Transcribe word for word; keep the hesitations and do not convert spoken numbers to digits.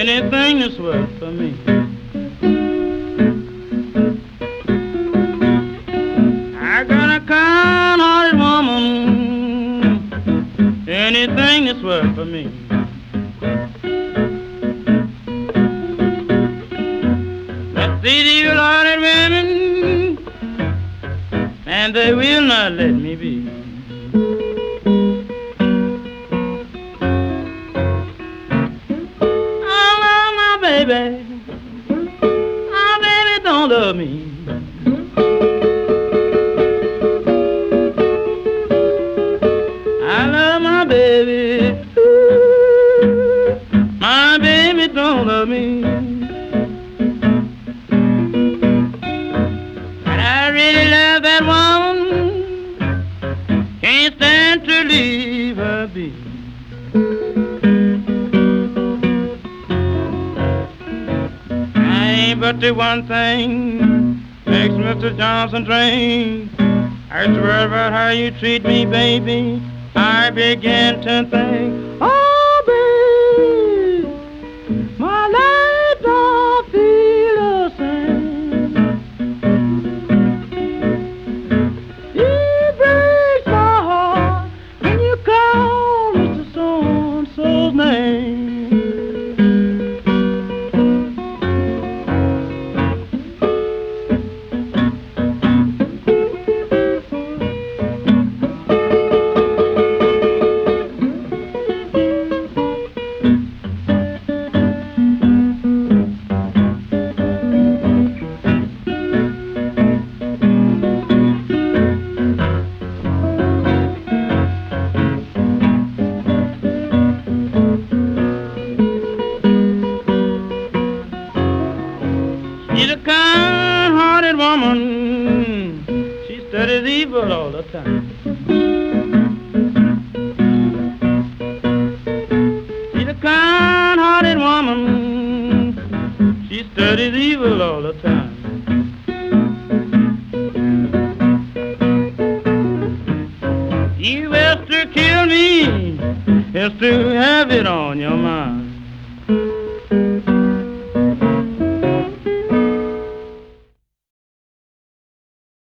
anything that's worth for me. I got a kind-hearted woman, anything that's worth for me. But these evil-hearted women, and they will not let me be. I love my baby, my baby don't love me. I love my baby, my baby don't love me. But I really love that woman, can't stand to leave her be. I ain't but the one thing makes Mister Johnson drink. I swear about how you treat me, baby, I began to think, oh, baby, my life don't feel the same. It breaks my heart when you call Mister So-and-so's name. She's a kind-hearted woman, she studies evil all the time. She's a kind-hearted woman, she studies evil all the time. You best to kill me, is to have it on your mind.